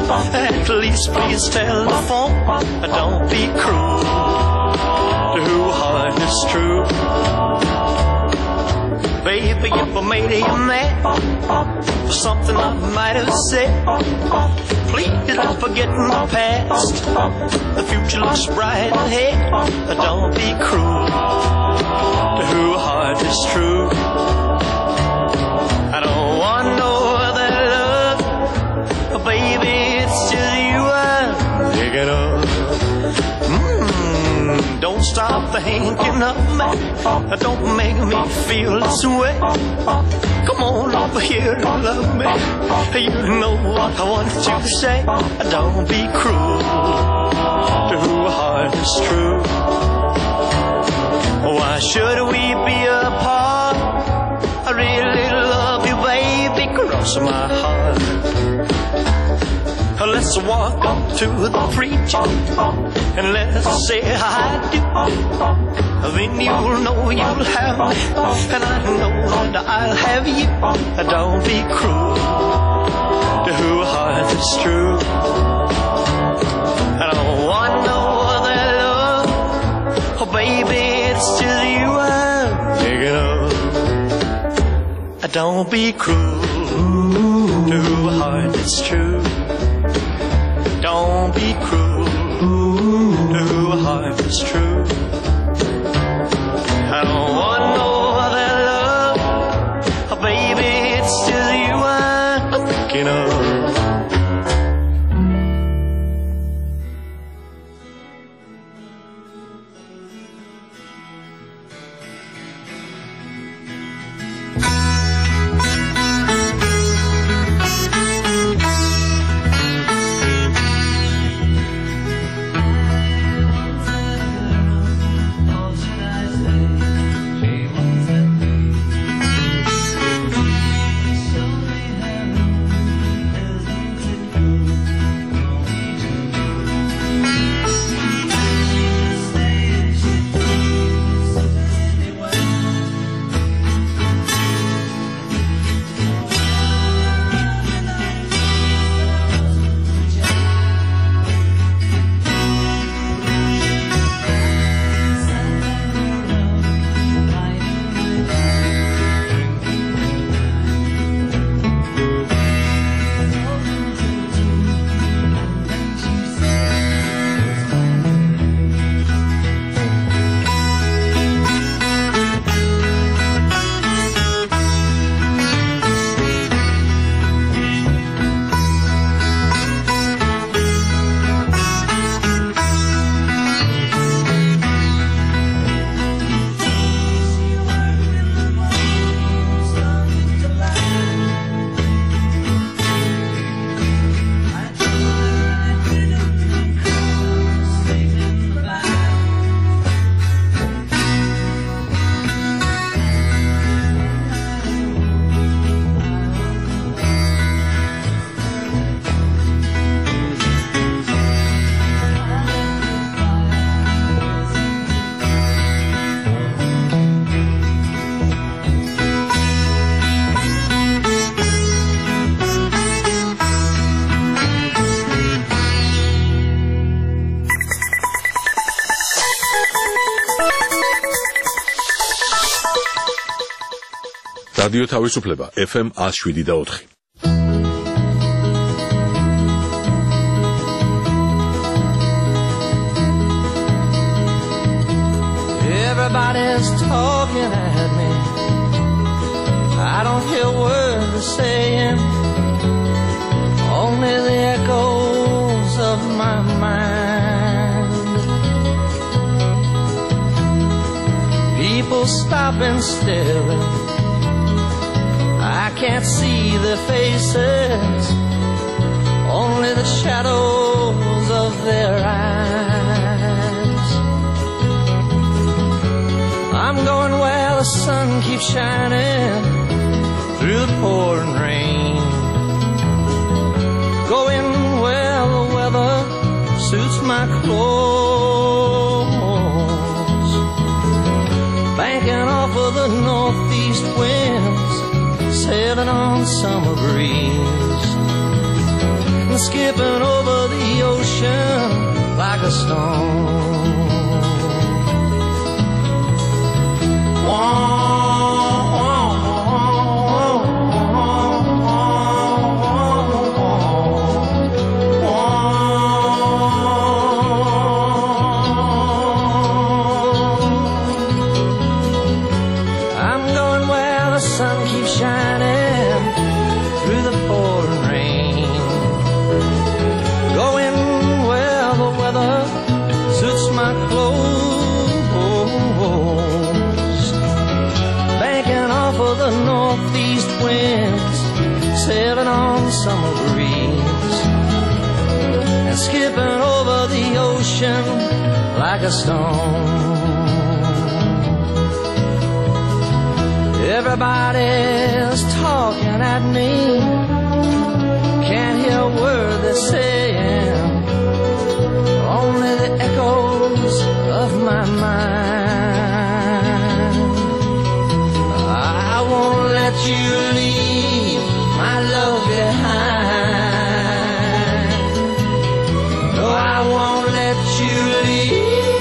At least please tell the phone, don't be cruel to who heart is true. Baby, if I made you mad for something I might have said, please don't forget my past. The future looks bright ahead. Don't be cruel to who heart is true. I don't want no other love, baby, it's just you I'm thinking of. Don't stop thinking of me. Don't make me feel this way. Come on over here and love me. You know what I want you to say. Don't be cruel to who heart is true. Why should we be apart? I really love you, baby, cross my heart. Let's walk up to the preacher and let's say I do. Then you'll know you'll have me, and I know that I'll have you. Don't be cruel to who heart is true. I don't want no other love, oh baby, it's just you I'm thinking of. Don't be cruel to who heart is true. Don't be cruel to who heart is true. I don't want no other love, oh baby, it's just you I'm thinking of. რადიო თავისუფლება FM 107.4. Everybody's talking at me. I don't hear words they're saying, only the echoes of my mind. People stop and stare. I can't see their faces, only the shadows of their eyes. I'm going where the sun keeps shining through the pouring rain, going where the weather suits my clothes, banking off of the northeast winds, sailing on summer breeze, skipping over the ocean like a stone. I'm going where the sun keeps shining through the pouring rain, going where the weather suits my clothes, banking off of the northeast winds, sailing on the summer breeze, and skipping over the ocean like a stone. Everybody's talking at me, can't hear a word they're saying, only the echoes of my mind. I won't let you leave my love behind. No, I won't let you leave.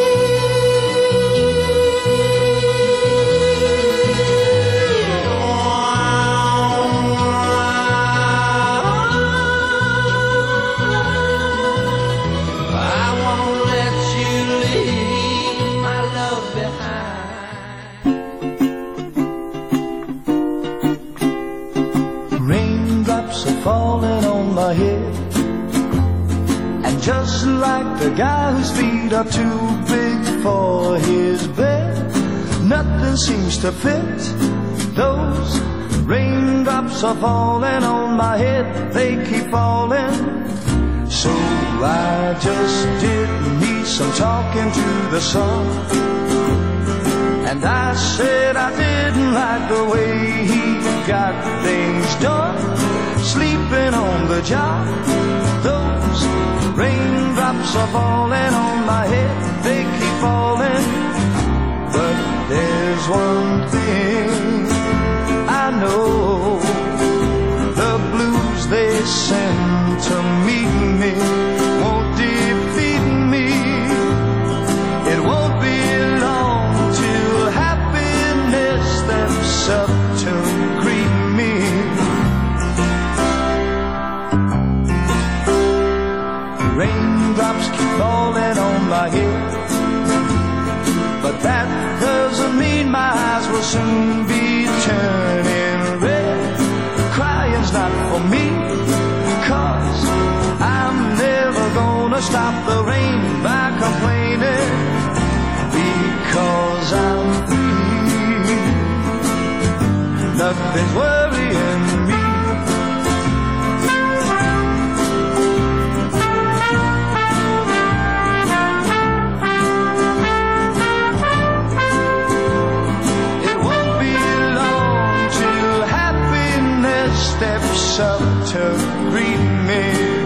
Falling on my head, and just like the guy whose feet are too big for his bed, nothing seems to fit. Those raindrops are falling on my head, they keep falling. So I just did me some talking to the sun, and I said I didn't like the way he got things done, sleeping on the job. Those raindrops are falling on my head, they keep falling. But there's one thing I know, the blues they send to meet me won't defeat me. It won't be long till happiness steps up to greet me. Raindrops keep falling on my head, but that doesn't mean my eyes will soon be turning red. Crying's not for me, 'cause I'm never gonna stop the rain by complaining, because I'm free. Nothing's worrying me. Steps up to greet me.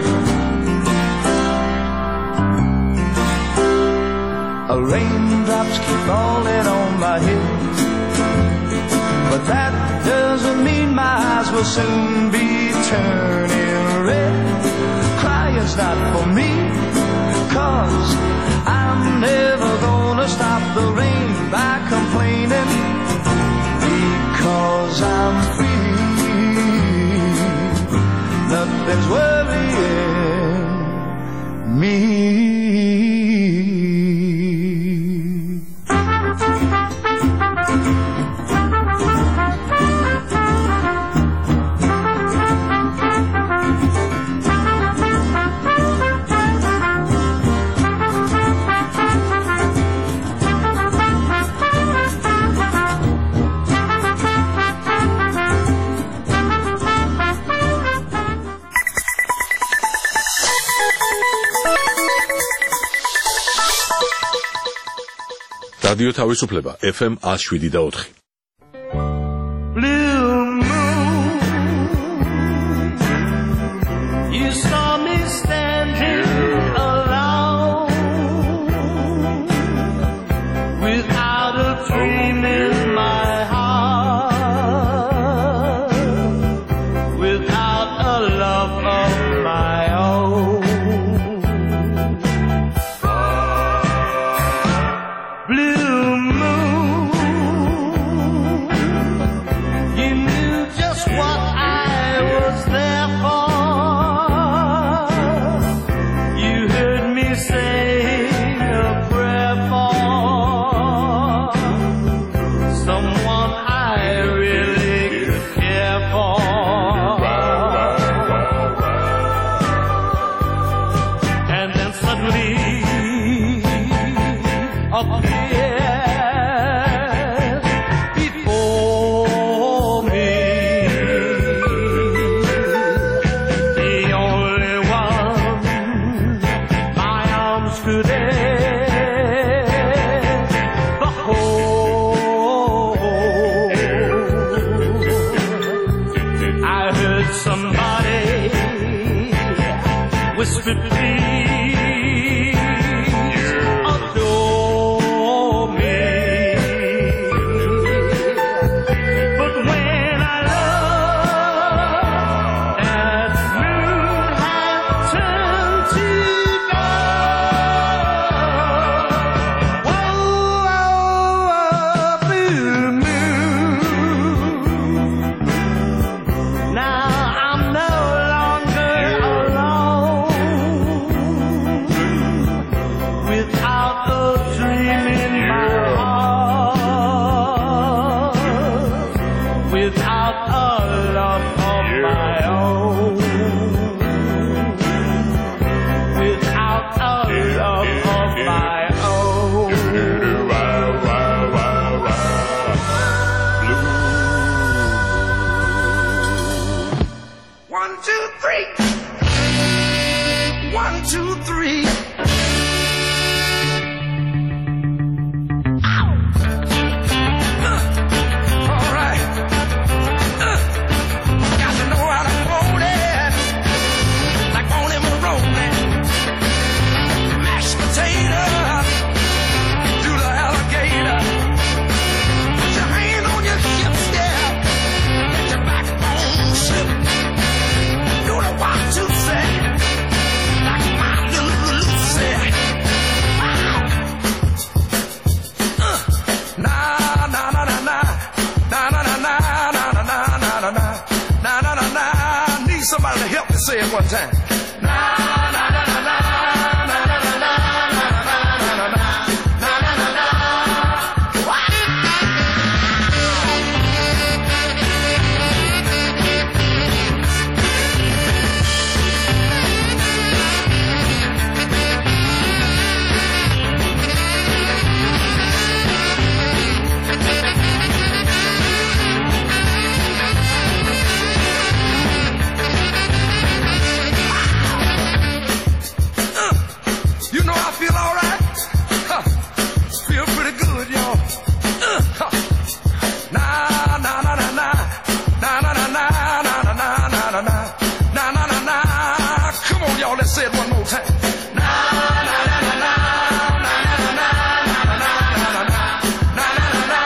Raindrops keep falling on my head, but that doesn't mean my eyes will soon be turning red. Crying's not for me, 'cause I'm never gonna stop the rain by complaining, because I'm free. Nothing's worrying me. რადიო თავისუფლება FM 107.4. Blue moon, you saw me standing alone, without a dream in my heart, without a love of my own. appears before me. The only one my arms could ever hold. I heard somebody whisper, please adore me. But when I love, that moon had turned to gold. Whoa, blue moon. Now I'm no longer alone, without a dream in my heart, without a love of my own, without a love of my own. 1, 2, 3. 1, 2, 3. All right. Got to know how to hold it, like on him rolling. Mashed potato, do the alligator. Put your hand on your hip, step, let your backbone slip. Do the 1, 2, say, like my little Lucy. Na na na na na na na na na na na na na na na na na na. Need somebody to help me say it one time. Na na na na na na na na na na na na na na. You know I feel all right. Feel pretty good, y'all. Na na na na na na na na na na na na na na na na na na. Come on, y'all, let's say it one more time. Na na na na na na na na na na na na na.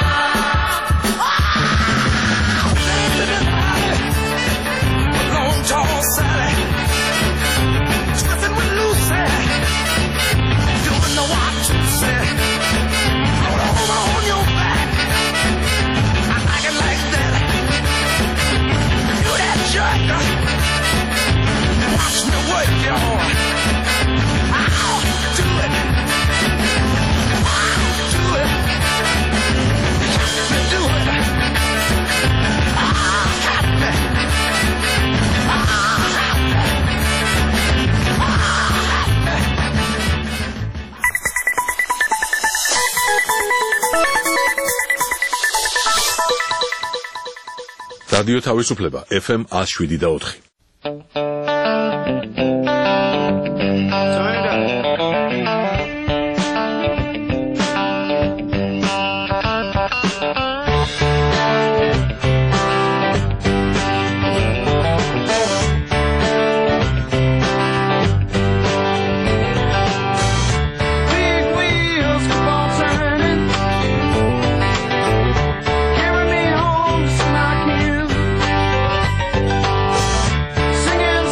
Long John Sally, twisting with Lucy. Doing the 1, 2, say. Roll over on your back. I like it like that. Do that jerk. Watch me work, y'all. I'll do it. I'll do it. Got to do it. I'll have to. I'll have to. რადიო თავისუფლება FM 107.4. Big wheels keep on turning, carry me home to Smock Hill, singing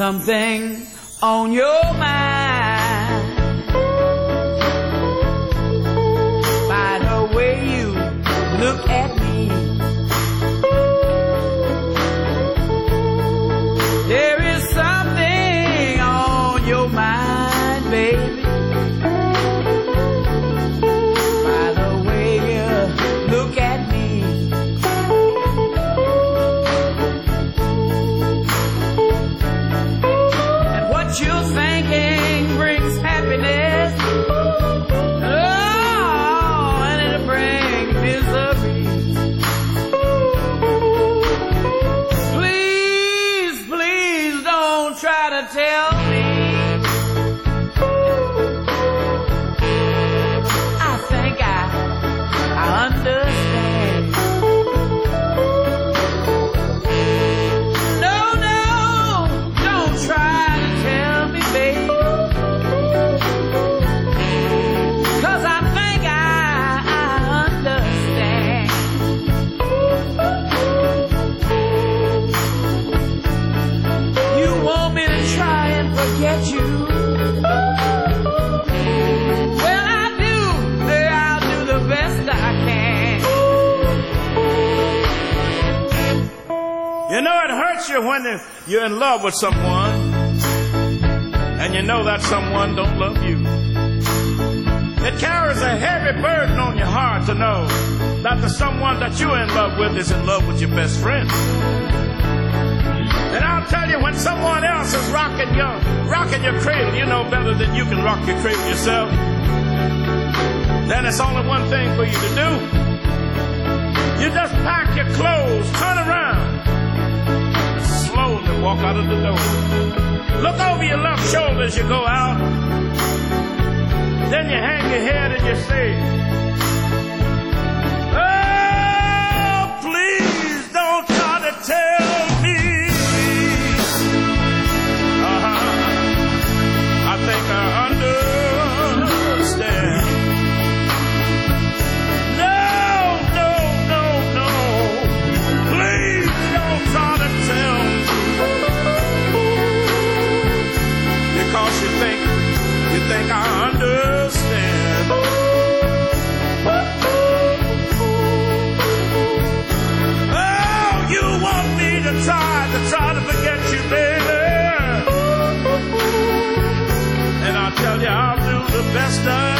something on your mind. By the way you look at me, there is something on your mind, baby. By the way you look at me. What you're thinking brings happiness, oh, and it'll bring misery. Please, please don't try to tell me. I think I understand. No, don't try. Cause I think I understand. You want me to try and forget you? Well, I'll do the best I can. You know, it hurts you when you're in love with someone and you know that someone don't love you. It carries a heavy burden on your heart to know that the someone that you're in love with is in love with your best friend. And I'll tell you, when someone else is rocking your cradle, you know better than you can rock your cradle yourself. Then it's only one thing for you to do. You just pack your clothes, turn around, and slowly walk out of the door. Look over your left shoulder as you go out. Then you hang your head and you say, oh, please don't try to tell me. I think I understand. No. Please don't try to tell me. Because you think I understand. Oh, you want me to try to forget you, baby. And I'll tell you, I'll do the best I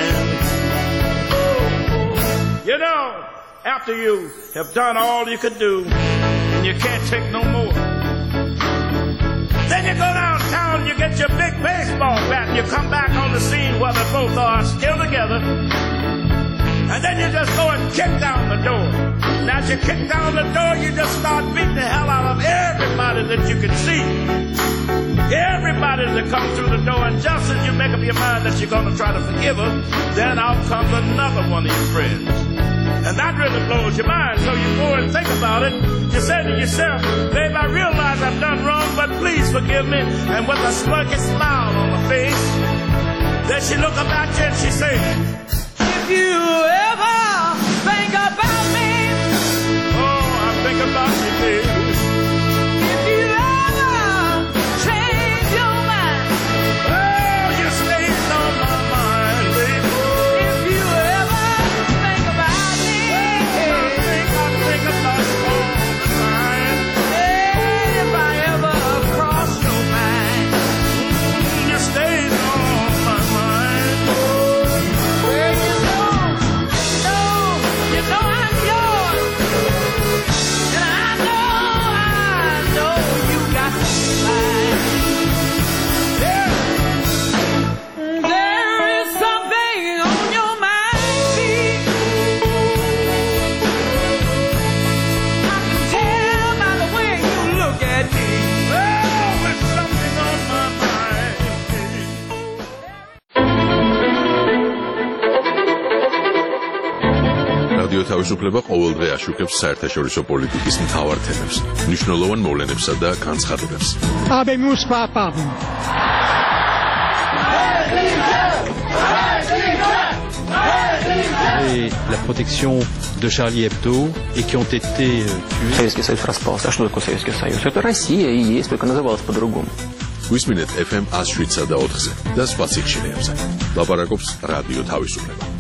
can. You know, after you have done all you could do, and you can't take no more, then you go downtown, you get your big baseball bat, and you come back on the scene where they both are still together. And then you just go and kick down the door. Now as you kick down the door, you just start beating the hell out of everybody that you can see. Everybody that comes through the door. And just as you make up your mind that you're going to try to forgive her, then out comes another one of your friends. And that really blows your mind. So you go and think about it. You say to yourself, babe, I realize I've done wrong, but please forgive me. And with a smirky smile on her face, then she look up at you and she say, if you ever think about me, oh, I think about you, baby. If you ever change your mind, oh, you stays on my mind, baby. If you ever think about me, I think about you all the time. if I ever cross your mind, you stays on my mind. well, you know I'm yours, and I know you got mine. There is something on your mind, babe. I can tell by the way you look at me. Oh, there's something on my mind. რადიო თავისუფლება ყოველდღე აშუქებს საერთაშორისო პოლიტიკის მთავარ თემებს, მნიშვნელოვან მოვლენებსა და განცხადებებს. Habemus papam. assuré la protection de Charlie Hebdo et qui ont été tués. Советский Союз распался. А что такое Советский Союз? Это Россия и есть, только называлась по-другому. Вისმინეთ FM 107.4-ზე და სხვა სიხშირეებზე. ლაპარაკობს რადიო თავისუფლება.